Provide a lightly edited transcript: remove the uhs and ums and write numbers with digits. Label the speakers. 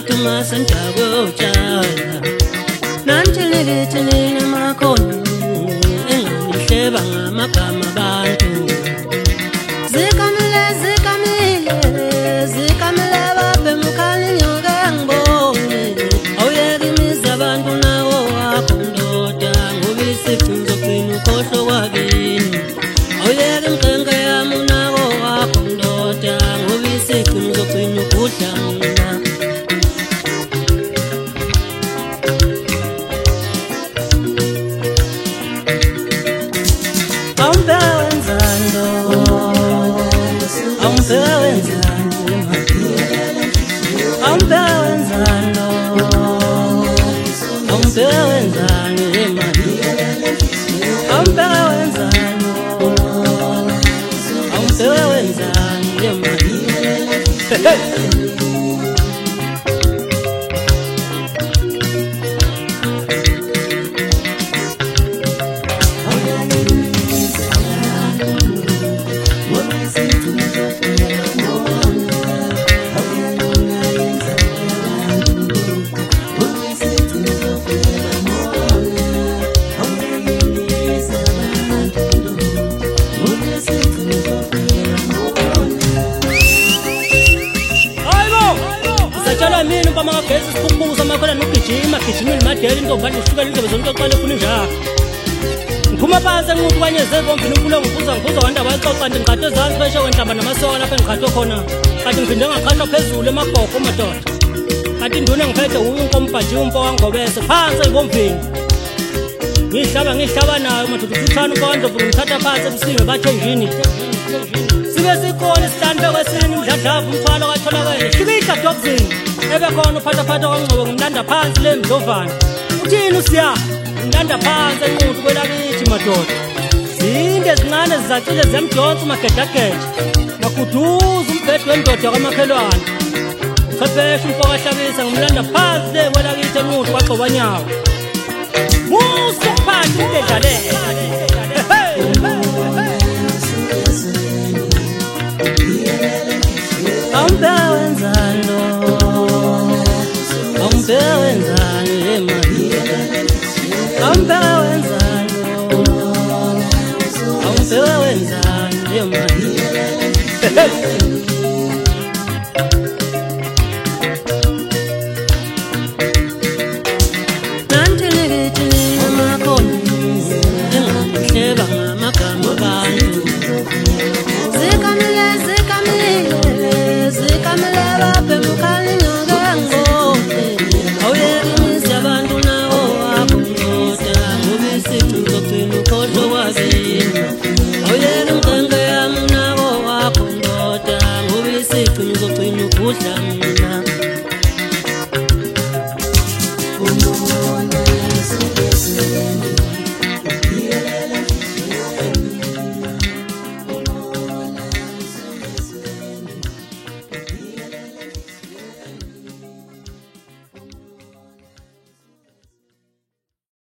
Speaker 1: Tuma Santiago Chala Nanchele Makon Sheba Makama Bantu Zikamile Bapemukali Yogambo Oh yeah, give me Zabantu now Akondota Movisi Funzo Queen Koso Wagin Oh yeah, Mkenga Yamuna Akondota Movisi Funzo Queen Kutanga Gijimile madela intombane usuka indebe zonke qale funa njalo ngiphuma phansi enquthu kanye zevombini umfulo ngibuza wanda waxoxa ndinqathe ezantsi besho wentamba namasoka lapha engiqhathwe khona kanti ngiphinde ngaqhathwa phezulu emabhoko madoda kanti induna ngiphethe unkombhaji umpo wangobese phansi evombini ngihlaba nayo madoda uthana unkondlo ngithatha phansi ebusinge bathenjini sibe sikhona isihlanu bekwesini umdladlava umthwalo katholakele hlikihla dobzini ebekhona uphathaphatha kwangcobo ngimlanda phansi le mdlovana uthini usiya ngimlanda phansi enquthu kwelakithi madoda zinde zincane zizacile zemdonsi magedagede maguduza umbhede wendoda kwamakhelwane uchwepheshe umfokahlabisa ngimlanda phansi le kwelakithi enquthu kwagcobanyawo musu phansi into edlalele
Speaker 2: Umona